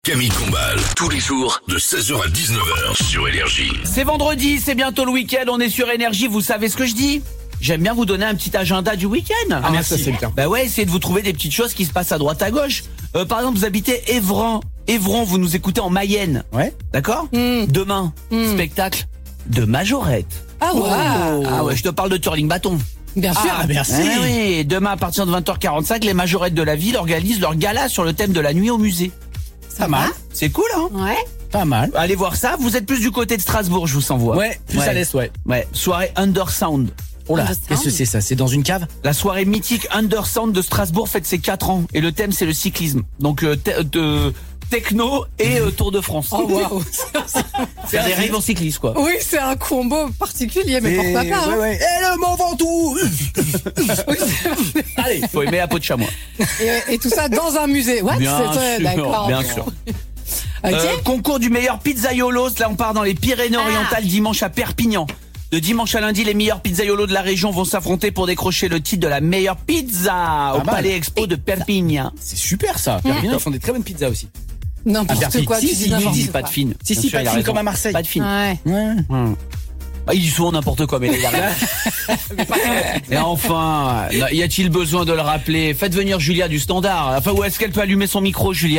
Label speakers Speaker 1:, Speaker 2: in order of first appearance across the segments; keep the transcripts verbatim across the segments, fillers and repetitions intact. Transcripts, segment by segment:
Speaker 1: Camille Combal, tous les jours de seize heures à dix-neuf heures sur Énergie.
Speaker 2: C'est vendredi, c'est bientôt le week-end, on est sur Énergie, vous savez ce que je dis ? J'aime bien vous donner un petit agenda du week-end.
Speaker 3: Ah merci, ça c'est bien.
Speaker 2: Bah ouais, essayez de vous trouver des petites choses qui se passent à droite à gauche. Euh, par exemple, vous habitez Évran. Évran, vous nous écoutez en Mayenne.
Speaker 3: Ouais.
Speaker 2: D'accord ?
Speaker 4: Mm.
Speaker 2: Demain,
Speaker 4: Mm.
Speaker 2: spectacle de Majorette.
Speaker 4: Ah ouais.
Speaker 2: Oh. Ah ouais, je te parle de Turling Bâton.
Speaker 4: Bien sûr.
Speaker 3: Ah merci.
Speaker 2: Ah oui, demain à partir de vingt heures quarante-cinq, les Majorettes de la ville organisent leur gala sur le thème de la nuit au musée.
Speaker 3: Pas mal.
Speaker 2: C'est cool, hein ?
Speaker 4: Ouais.
Speaker 3: Pas mal.
Speaker 2: Allez voir ça, vous êtes plus du côté de Strasbourg, je vous envoie.
Speaker 3: Ouais, plus à l'est, ouais.
Speaker 2: Ouais, soirée Undersound.
Speaker 3: Oh là,
Speaker 4: Understand.
Speaker 3: qu'est-ce que c'est ça? C'est dans une cave?
Speaker 2: La soirée mythique Undersound de Strasbourg fête ses quatre ans et le thème c'est le cyclisme. Donc euh, te- de techno et euh, Tour de France.
Speaker 4: Oh waouh.
Speaker 2: Faire des raves en cycliste quoi.
Speaker 4: Oui, c'est un combo particulier, mais pourquoi pas, hein.
Speaker 3: ouais, ouais. Et le Mont Ventoux.
Speaker 4: Oui, c'est-
Speaker 2: Allez, faut aimer la peau de chamois.
Speaker 4: et, et tout ça dans un musée. What?
Speaker 2: Bien
Speaker 4: C'est vrai,
Speaker 2: sûr,
Speaker 4: d'accord.
Speaker 2: bien sûr.
Speaker 4: Ok.
Speaker 2: Euh, concours du meilleur pizzaiolos, là on part dans les Pyrénées-Orientales dimanche à Perpignan. De dimanche à lundi, les meilleurs pizzaiolos de la région vont s'affronter pour décrocher le titre de la meilleure pizza au
Speaker 3: mal.
Speaker 2: Palais Expo de Perpignan.
Speaker 3: C'est super ça. Perpignan, ils font des très bonnes pizzas aussi.
Speaker 4: N'importe
Speaker 3: Perpignan.
Speaker 4: quoi,
Speaker 3: Si,
Speaker 4: tu
Speaker 3: si,
Speaker 4: dis
Speaker 3: ils
Speaker 4: n'importe
Speaker 3: disent
Speaker 4: quoi.
Speaker 2: Pas de fine.
Speaker 3: Si,
Speaker 2: Bien
Speaker 3: si,
Speaker 2: sûr,
Speaker 3: pas de
Speaker 2: il a
Speaker 3: fine
Speaker 2: raison.
Speaker 3: comme à Marseille.
Speaker 2: Pas de fine.
Speaker 4: Ouais.
Speaker 3: Ouais.
Speaker 2: Hum. Ah, il dit souvent n'importe quoi, mais là, il a raison. Et enfin, y a-t-il besoin de le rappeler ? Faites venir Julia du Standard. Enfin, où est-ce qu'elle peut allumer son micro, Julia ?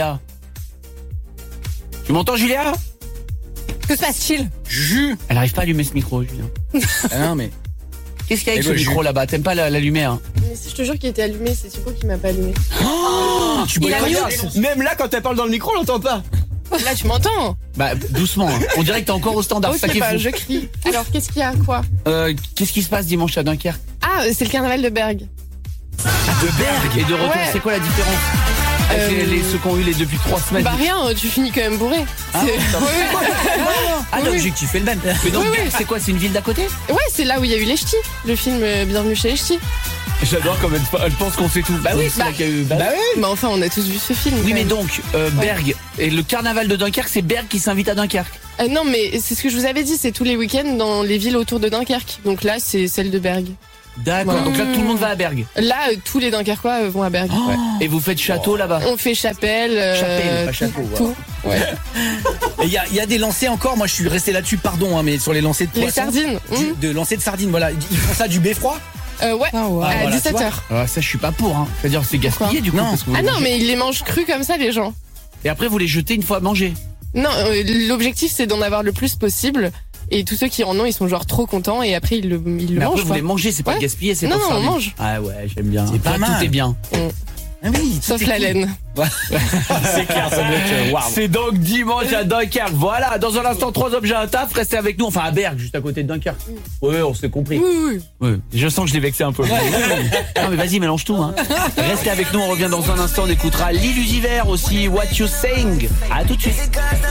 Speaker 2: Tu m'entends, Julia ?
Speaker 4: Que se passe-t-il?
Speaker 3: Jus.
Speaker 2: Elle arrive pas à allumer ce micro, Julia.
Speaker 3: Ah non mais.
Speaker 2: Qu'est-ce qu'il y a avec
Speaker 3: Et
Speaker 2: ce
Speaker 3: le
Speaker 2: micro
Speaker 3: jus.
Speaker 2: là-bas ? T'aimes pas la, la lumière hein ?
Speaker 5: Mais je te jure qu'il était allumé, c'est Thibaut qui m'a pas allumé.
Speaker 3: Tu
Speaker 4: Il a rien.
Speaker 3: Même là, quand elle parle dans le micro, on l'entend pas.
Speaker 5: Là, tu m'entends?
Speaker 2: Bah, doucement. Hein. On dirait que t'es encore au Standard. C'est ça
Speaker 5: Ok,
Speaker 2: qui est
Speaker 5: bah,
Speaker 2: fou.
Speaker 5: je crie. Alors, qu'est-ce qu'il y a, quoi?
Speaker 2: Euh, qu'est-ce qui se passe dimanche à Dunkerque ?
Speaker 5: Ah, c'est le carnaval de Bergue.
Speaker 2: De Bergue et de retour.
Speaker 5: Ouais.
Speaker 2: C'est quoi la différence avec
Speaker 5: Euh,
Speaker 2: les, les- ceux qui ont eu les depuis trois semaines
Speaker 5: Bah rien, tu finis quand même bourré.
Speaker 2: Ah,
Speaker 5: C'est-
Speaker 2: putain.
Speaker 5: Ouais,
Speaker 2: Ah,
Speaker 5: oui, oui.
Speaker 2: l'objectif est le même. Mais donc,
Speaker 5: Oui, oui.
Speaker 2: Bergue, c'est quoi ? C'est une ville d'à côté ?
Speaker 5: ouais, c'est là où il y a eu les ch'tis. Le film euh, Bienvenue chez les ch'tis.
Speaker 2: J'adore comme elle, elle pense qu'on sait tout. Bah oui, c'est
Speaker 5: Bah,
Speaker 2: là qu'il y a eu. Bah,
Speaker 3: Bah oui.
Speaker 5: Mais enfin, on a tous vu ce film.
Speaker 2: oui,
Speaker 5: quand
Speaker 2: mais
Speaker 5: même.
Speaker 2: donc, euh, Bergue, et le carnaval de Dunkerque, c'est Bergue qui s'invite à Dunkerque.
Speaker 5: Euh, non, mais c'est ce que je vous avais dit, c'est tous les week-ends dans les villes autour de Dunkerque. Donc là, c'est celle de Bergue.
Speaker 2: D'accord.
Speaker 5: Ouais.
Speaker 2: Donc là, tout le monde va à Bergue.
Speaker 5: Là, euh, tous les Dunkerquois euh, vont à Bergue.
Speaker 2: Ouais. Et vous faites château là-bas.
Speaker 5: On fait chapelle. euh,
Speaker 2: Chapelle, pas château,
Speaker 5: Tout. Ouais.
Speaker 3: Et il y a, il y a des lancers encore. Moi, je suis resté là-dessus. Pardon, hein, mais sur les lancers de
Speaker 5: Les
Speaker 3: poissons.
Speaker 5: sardines.
Speaker 3: du-
Speaker 5: hum.
Speaker 3: De lancers de sardines, voilà. Ils font ça du beffroi.
Speaker 5: Euh, ouais,
Speaker 4: Ah ouais.
Speaker 5: à
Speaker 3: Ah, voilà,
Speaker 5: dix-sept
Speaker 3: tu
Speaker 5: heures.
Speaker 2: Alors ça, je suis pas pour. Hein. C'est-à-dire, c'est gaspillé du coup.
Speaker 3: Non.
Speaker 2: parce que vous
Speaker 5: Ah
Speaker 2: les
Speaker 5: non,
Speaker 2: mangez.
Speaker 5: mais ils les mangent crus comme ça, les gens.
Speaker 2: Et après, vous les jetez une fois mangés.
Speaker 5: Non, euh, l'objectif, c'est d'en avoir le plus possible. Et tous ceux qui en ont, ils sont genre trop contents et après, ils le, ils le
Speaker 2: Mais
Speaker 5: mangent.
Speaker 2: après, vous
Speaker 5: quoi.
Speaker 2: les mangez, c'est pas
Speaker 5: Ouais.
Speaker 2: gaspillé, c'est
Speaker 5: Non,
Speaker 2: pour
Speaker 5: non, on
Speaker 2: sardines.
Speaker 5: mange.
Speaker 2: Ah ouais, j'aime bien.
Speaker 3: C'est pas
Speaker 2: Là,
Speaker 3: mal.
Speaker 2: Tout est bien.
Speaker 3: Ah oui.
Speaker 5: Sauf
Speaker 3: tout est
Speaker 5: la
Speaker 3: cool.
Speaker 5: laine.
Speaker 3: C'est clair, ça doit être. Waouh.
Speaker 2: C'est donc dimanche à Dunkerque. Voilà, dans un instant, trois objets à taf. Restez avec nous. Enfin, à Bergue, juste à côté de Dunkerque. Oui, on s'est compris.
Speaker 5: Oui, oui.
Speaker 2: Ouais, je sens que je l'ai vexé un peu. Non mais vas-y, mélange tout. Hein. Restez avec nous, on revient dans un instant. On écoutera l'illusiver aussi, What You Saying. À tout de suite.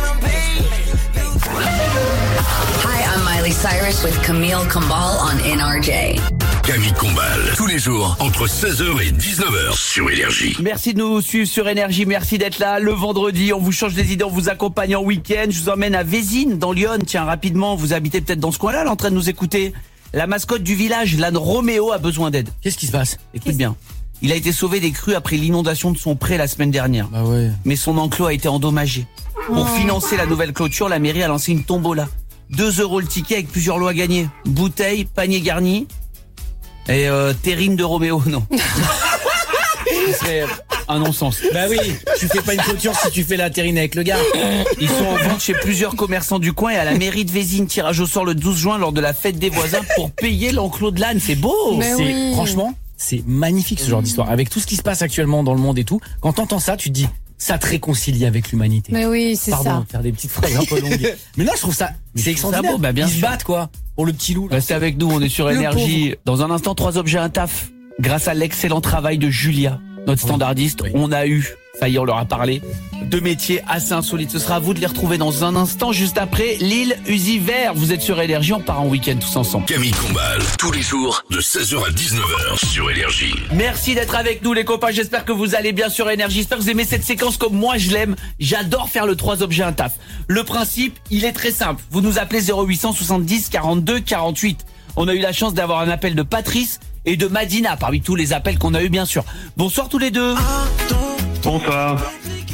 Speaker 6: Hi, I'm Miley Cyrus with Camille Combal on N R J.
Speaker 1: Camille Combal, tous les jours entre seize heures et dix-neuf heures sur Énergie.
Speaker 2: Merci de nous suivre sur Énergie, merci d'être là. Le vendredi, on vous change les idées, on vous accompagne en week-end. Je vous emmène à Vézines, dans Lyon. Tiens, rapidement, vous habitez peut-être dans ce coin-là, là, en train de nous écouter. La mascotte du village, l'âne Roméo, a besoin d'aide.
Speaker 3: Qu'est-ce qui se passe?
Speaker 2: Écoute bien. Il a été sauvé des crues après l'inondation de son pré la semaine dernière.
Speaker 3: Bah ouais.
Speaker 2: Mais son enclos a été endommagé. Pour financer la nouvelle clôture, la mairie a lancé une tombola. deux euros le ticket avec plusieurs lots à gagner. Bouteille, panier garni et euh, terrine de Roméo, non. Ce serait un non-sens.
Speaker 3: Bah oui. Tu fais pas une clôture si tu fais la terrine avec le gars.
Speaker 2: Ils sont en vente chez plusieurs commerçants du coin et à la mairie de Vézines. Tirage au sort le douze juin lors de la fête des voisins pour payer l'enclos de l'âne. C'est beau.
Speaker 5: Mais
Speaker 3: C'est
Speaker 5: oui.
Speaker 3: franchement, c'est magnifique ce genre d'histoire. Avec tout ce qui se passe actuellement dans le monde et tout, quand t'entends ça, tu te dis ça te réconcilie avec l'humanité.
Speaker 4: Mais oui, c'est
Speaker 3: Pardon,
Speaker 4: ça.
Speaker 3: de faire des petites phrases un peu longues. Mais non, je trouve ça,
Speaker 2: Mais
Speaker 3: c'est
Speaker 2: je trouve ça
Speaker 3: extraordinaire.
Speaker 2: beau, bah bien
Speaker 3: Ils se
Speaker 2: sûr.
Speaker 3: battent quoi pour le petit loup. Là.
Speaker 2: Restez avec nous, on est sur
Speaker 3: Le
Speaker 2: Énergie. Dans un instant, trois objets, un taf. Grâce à l'excellent travail de Julia, notre standardiste,
Speaker 3: oui.
Speaker 2: on a eu, ça y est, on leur a parlé, deux métiers assez insolites. Ce sera à vous de les retrouver dans un instant, juste après l'île Uzi Vert. Vous êtes sur Énergie, on part en week-end tous ensemble.
Speaker 1: Camille Combal, tous les jours de seize heures à dix-neuf heures sur Énergie.
Speaker 2: Merci d'être avec nous les copains, j'espère que vous allez bien sur Énergie, j'espère que vous aimez cette séquence comme moi je l'aime. J'adore faire le trois objets un taf. Le principe, il est très simple, vous nous appelez zéro huit cent soixante-dix quarante-deux quarante-huit. On a eu la chance d'avoir un appel de Patrice et de Madina parmi tous les appels qu'on a eu bien sûr. Bonsoir tous les deux.
Speaker 7: Bonsoir.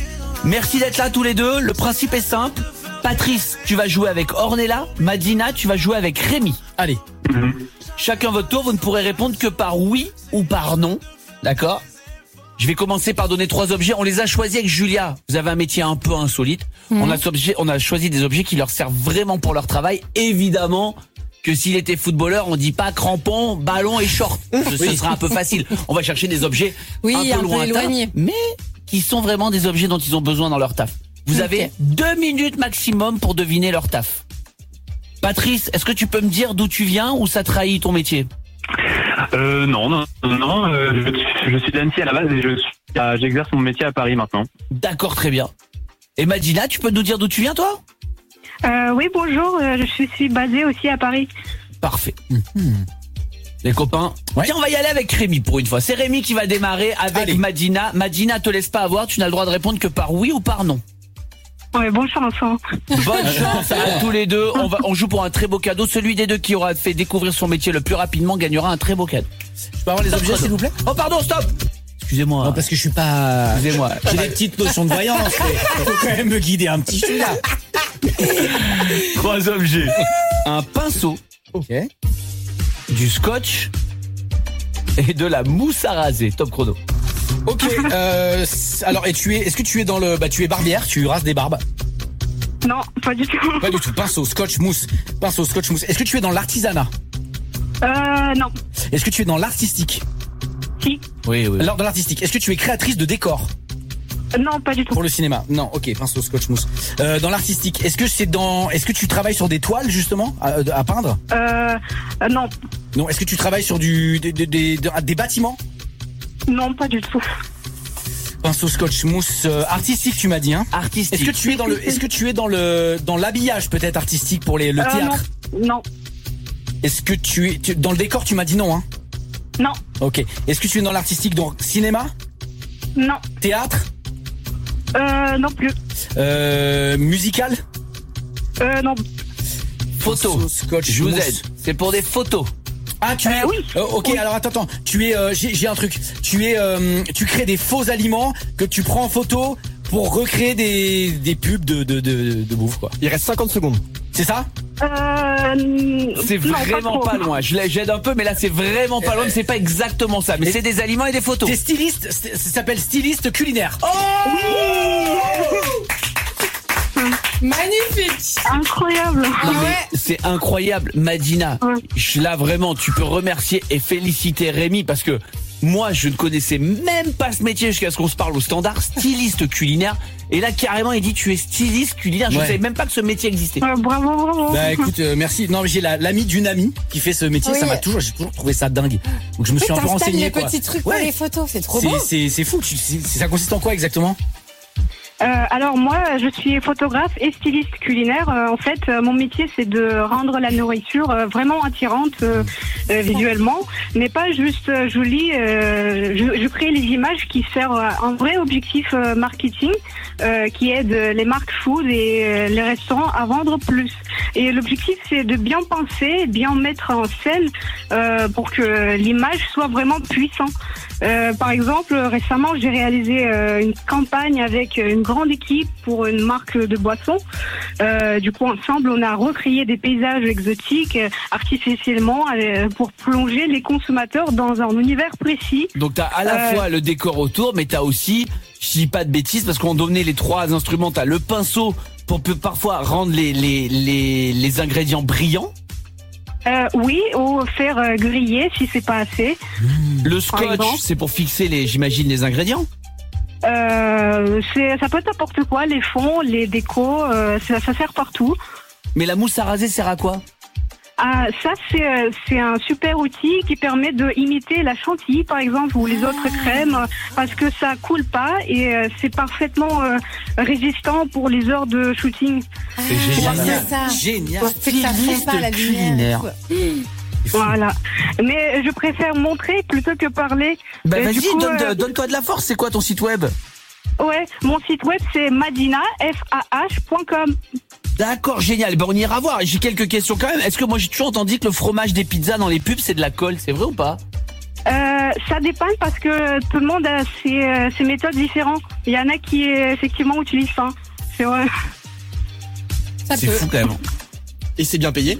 Speaker 2: Merci d'être là tous les deux. Le principe est simple. Patrice, tu vas jouer avec Ornella. Madina, tu vas jouer avec Rémi.
Speaker 3: Allez.
Speaker 2: Chacun votre tour, vous ne pourrez répondre que par oui ou par non. D'accord ? Je vais commencer par donner trois objets. On les a choisis avec Julia. Vous avez un métier un peu insolite. Mmh. On, a objet, on a choisi des objets qui leur servent vraiment pour leur travail. Évidemment que s'il était footballeur, on dit pas crampons, ballon et short. Ce, ce sera un peu facile. On va chercher des objets
Speaker 4: oui,
Speaker 2: un peu
Speaker 4: un peu
Speaker 2: lointains,
Speaker 4: éloignés.
Speaker 2: mais qui sont vraiment des objets dont ils ont besoin dans leur taf. Vous okay. avez deux minutes maximum pour deviner leur taf. Patrice, est-ce que tu peux me dire d'où tu viens ou ça trahit ton métier ?
Speaker 7: Euh, non, non, non, euh, je, je suis d'Annecy à la base et je suis, euh, j'exerce mon métier à Paris maintenant.
Speaker 2: D'accord, très bien. Et Madina, tu peux nous dire d'où tu viens, toi ?
Speaker 8: euh, Oui, bonjour, euh, je suis basée aussi à Paris.
Speaker 2: Parfait. Mmh. Les copains, ouais. Tiens, on va y aller avec Rémi pour une fois. C'est Rémi qui va démarrer avec Allez. Madina. Madina, te laisse pas avoir, tu n'as le droit de répondre que par oui ou par non.
Speaker 8: Ouais, bonne chance. Hein.
Speaker 2: Bonne chance à tous les deux. On, va, on joue pour un très beau cadeau. Celui des deux qui aura fait découvrir son métier le plus rapidement gagnera un très beau cadeau.
Speaker 3: Je peux avoir les objets, s'il vous plaît ?
Speaker 2: Oh, pardon, stop ! Excusez-moi.
Speaker 3: Non, parce que je suis pas...
Speaker 2: Excusez-moi.
Speaker 3: J'ai des petites notions de voyance, mais faut quand même me guider un petit peu là.
Speaker 2: Trois objets. Un pinceau.
Speaker 3: Ok.
Speaker 2: Du scotch. Et de la mousse à raser. Top chrono.
Speaker 3: Ok, euh, alors, et tu es, est-ce que tu es dans le, bah, tu es barbière, tu rases des barbes?
Speaker 8: Non, pas du tout.
Speaker 3: Pas du tout, pinceau, scotch, mousse, pinceau, scotch, mousse. Est-ce que tu es dans l'artisanat?
Speaker 8: Euh, non.
Speaker 3: Est-ce que tu es dans l'artistique?
Speaker 8: Si.
Speaker 2: Oui, oui.
Speaker 3: Alors, dans l'artistique, est-ce que tu es créatrice de décors?
Speaker 8: Non, pas du tout.
Speaker 3: Pour le cinéma? Non, ok, pinceau, scotch, mousse. Euh, dans l'artistique, est-ce que c'est dans, est-ce que tu travailles sur des toiles, justement, à, à peindre?
Speaker 8: Euh, euh, non.
Speaker 3: Non, est-ce que tu travailles sur du, des, des, des, des bâtiments?
Speaker 8: Non, pas du tout.
Speaker 3: Pinceau, scotch, mousse, euh, artistique, tu m'as dit, hein?
Speaker 2: Artistique.
Speaker 3: Est-ce que tu es dans le, est-ce que tu es dans le, dans l'habillage peut-être artistique pour les, le
Speaker 8: euh,
Speaker 3: théâtre?
Speaker 8: Non. Non.
Speaker 3: Est-ce que tu es, tu, dans le décor, tu m'as dit non, hein?
Speaker 8: Non.
Speaker 3: Ok. Est-ce que tu es dans l'artistique, donc cinéma?
Speaker 8: Non.
Speaker 3: Théâtre?
Speaker 8: Euh, non plus.
Speaker 3: Euh, musical?
Speaker 8: Euh, non.
Speaker 2: Photo.
Speaker 3: Pinceau, scotch,
Speaker 2: je vous
Speaker 3: mousse.
Speaker 2: aide. C'est pour des photos.
Speaker 3: Ah, tu es,
Speaker 8: euh, oui.
Speaker 3: Euh, ok,
Speaker 8: oui.
Speaker 3: alors attends, attends. Tu es, euh, j'ai, j'ai un truc. Tu es, euh, tu crées des faux aliments que tu prends en photo pour recréer des, des pubs de, de, de, de bouffe, quoi.
Speaker 9: Il reste cinquante secondes.
Speaker 3: C'est ça?
Speaker 8: Euh,
Speaker 2: C'est
Speaker 8: non,
Speaker 2: vraiment
Speaker 8: pas,
Speaker 2: pas loin. Je l'aide un peu, mais là c'est vraiment pas loin. Mais c'est pas exactement ça. Mais
Speaker 3: Et-
Speaker 2: c'est des aliments et des photos.
Speaker 3: T'es styliste, c'est- ça s'appelle styliste culinaire. Oh!
Speaker 4: Magnifique.
Speaker 8: Incroyable.
Speaker 2: Non, mais
Speaker 4: Ouais.
Speaker 2: c'est incroyable, Madina.
Speaker 8: Ouais.
Speaker 2: Je- Là vraiment, tu peux remercier et féliciter Rémi parce que moi, je ne connaissais même pas ce métier jusqu'à ce qu'on se parle au standard, styliste culinaire. Et là, carrément, il dit tu es styliste culinaire. Je ne
Speaker 3: Ouais.
Speaker 2: savais même pas que ce métier existait.
Speaker 8: Euh, bravo, bravo.
Speaker 3: Bah écoute, euh, merci. Non, mais j'ai la, l'ami d'une amie qui fait ce métier.
Speaker 4: Oui.
Speaker 3: Ça m'a toujours, j'ai toujours trouvé ça dingue. Donc je me suis un peu
Speaker 4: T'installes
Speaker 3: renseigné,
Speaker 4: les
Speaker 3: quoi.
Speaker 4: petits trucs
Speaker 3: Ouais.
Speaker 4: pour les photos, c'est trop
Speaker 3: C'est,
Speaker 4: beau.
Speaker 3: c'est, c'est fou. Tu, c'est, ça consiste en quoi exactement?
Speaker 8: Euh, alors moi, je suis photographe et styliste culinaire. Euh, en fait, euh, mon métier, c'est de rendre la nourriture euh, vraiment attirante euh, euh, visuellement, mais pas juste euh, jolie. Euh, je, je crée les images qui servent à un vrai objectif euh, marketing, euh, qui aide les marques food et euh, les restaurants à vendre plus. Et l'objectif, c'est de bien penser, bien mettre en scène euh, pour que l'image soit vraiment puissante. Euh, par exemple, récemment, j'ai réalisé euh, une campagne avec une grande équipe pour une marque de boissons. Euh, du coup, ensemble, on a recréé des paysages exotiques euh, artificiellement euh, pour plonger les consommateurs dans un univers précis.
Speaker 2: Donc t'as à la
Speaker 8: Euh.
Speaker 2: fois le décor autour, mais t'as aussi, je dis pas de bêtises, parce qu'on donnait les trois instruments. T'as le pinceau pour peut parfois rendre les les les, les ingrédients brillants.
Speaker 8: Euh, oui, ou faire euh, griller si c'est pas assez.
Speaker 2: Le
Speaker 8: Par
Speaker 2: scotch,
Speaker 8: exemple.
Speaker 2: c'est pour fixer les, j'imagine, les ingrédients.
Speaker 8: Euh, c'est, ça peut être n'importe quoi, les fonds, les décos, euh, ça, ça sert partout.
Speaker 2: Mais la mousse à raser sert à quoi?
Speaker 8: Ah, ça, c'est, euh, c'est un super outil qui permet de imiter la chantilly, par exemple, ou les autres crèmes, euh, parce que ça coule pas et euh, c'est parfaitement euh, résistant pour les heures de shooting.
Speaker 2: C'est
Speaker 4: Ah,
Speaker 2: génial.
Speaker 4: c'est ça.
Speaker 3: Génial.
Speaker 4: C'est que ça
Speaker 2: Styliste
Speaker 4: fond pas la
Speaker 2: culinaire.
Speaker 4: lumière.
Speaker 8: Voilà. Mais je préfère montrer plutôt que parler.
Speaker 2: Bah
Speaker 8: Euh,
Speaker 2: vas-y,
Speaker 8: du coup,
Speaker 2: donne,
Speaker 8: euh,
Speaker 2: donne-toi de la force. C'est quoi ton site web?
Speaker 8: Ouais, mon site web, c'est madina f a h point com.
Speaker 2: D'accord, génial. Ben on ira voir. J'ai quelques questions quand même. Est-ce que moi j'ai toujours entendu que le fromage des pizzas dans les pubs c'est de la colle, c'est vrai ou pas?
Speaker 8: Euh, ça dépend parce que tout le monde a ses, euh, ses méthodes différentes. Il y en a qui euh, effectivement utilisent ça. C'est vrai.
Speaker 4: Ça
Speaker 2: C'est
Speaker 4: peut.
Speaker 2: fou quand même.
Speaker 3: Et c'est bien payé.